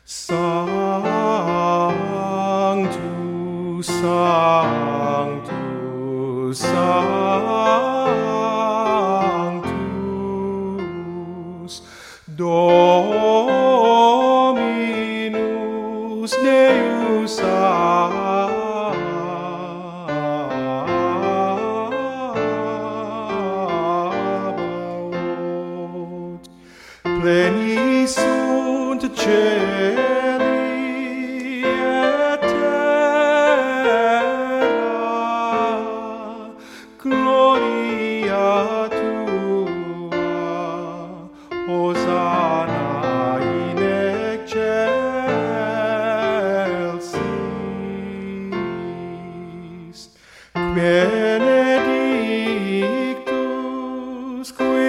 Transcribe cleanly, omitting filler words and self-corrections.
Sanctus, Sanctus, Sanctus, Dominus Deus Sabaoth. Pleni sunt celi et terra, gloria tua, Hosanna in excelsis. Benedictus qui